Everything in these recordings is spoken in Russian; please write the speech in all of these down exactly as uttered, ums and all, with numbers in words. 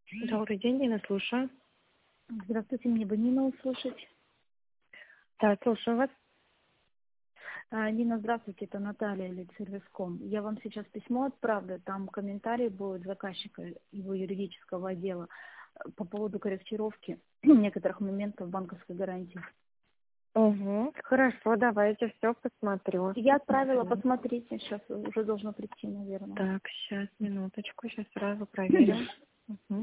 Добрый день, Нина, слушаю. Здравствуйте, мне бы Нина услышать. Да, слушаю вас. А, Нина, здравствуйте, это Наталья, Лидсервис.ком. Я вам сейчас письмо отправлю, там комментарий будет заказчика его юридического отдела э, по поводу корректировки некоторых моментов банковской гарантии. Угу. Хорошо, давайте все посмотрю. Я отправила, Мгм. посмотрите, сейчас уже должно прийти, наверное. Так, сейчас, минуточку, сейчас сразу проверим. Мгм.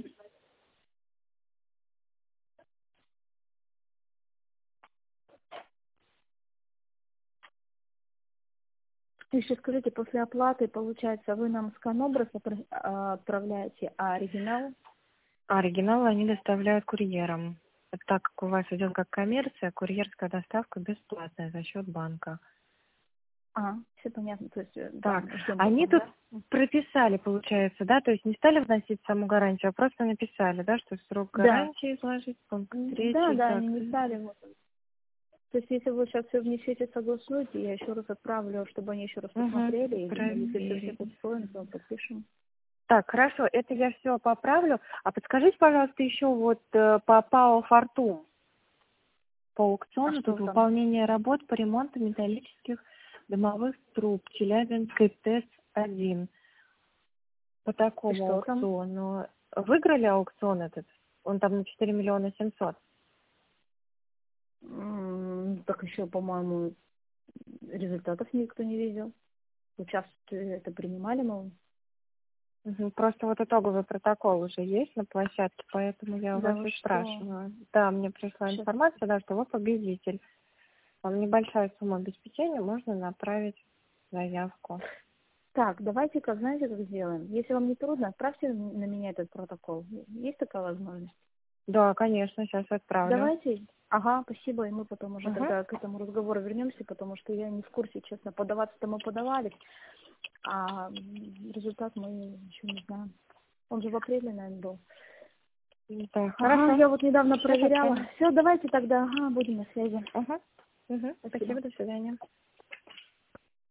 Еще скажите, после оплаты, получается, вы нам скан-образ отпра- а, отправляете, а оригинал? А оригиналы они доставляют курьером. Так как у вас идет как коммерция, курьерская доставка бесплатная за счет банка. А, все понятно, то есть, э, да, Так, ждем они потом, тут да? прописали, получается, да, то есть не стали вносить саму гарантию, а просто написали, да, что срок Да. гарантии изложить, пункт М, Да, третий, да, так. они не стали вот. То есть, если вы сейчас все внесете, согласуете, я еще раз отправлю, чтобы они еще раз Угу. посмотрели, и ну, если все всех Проверить. устроим, то подпишем. Так, хорошо, это я все поправлю. А подскажите, пожалуйста, еще вот э, по ПАО «Фортум», по А аукциону, что тут там? выполнение работ по ремонту металлических дымовых труб, Челябинской ТЭС один. По И такому что там? аукциону. Выиграли аукцион этот? Он там на четыре миллиона семьсот. М, Так еще, по-моему, результатов никто не видел. Участвовали, это принимали, мы. Мгм. Просто вот итоговый протокол уже есть на площадке, поэтому я у Да вас вы и что? спрашиваю. Да, мне пришла Сейчас. информация, да, что вы победитель. Вам небольшая сумма обеспечения, можно направить заявку. Так, давайте, как знаете, как сделаем. Если вам не трудно, отправьте на меня этот протокол. Есть такая возможность? Да, конечно, сейчас отправлю. Давайте. Ага, спасибо, и мы потом уже Угу. тогда к этому разговору вернемся, потому что я не в курсе, честно, подаваться-то мы подавались, а м, результат мы еще не знаем. Он же в апреле, наверное, был. Да, Ага, хорошо. я вот недавно Сейчас проверяла. отправлю. Все, давайте тогда, ага, будем на связи. Угу. Угу. Спасибо. Спасибо, до свидания.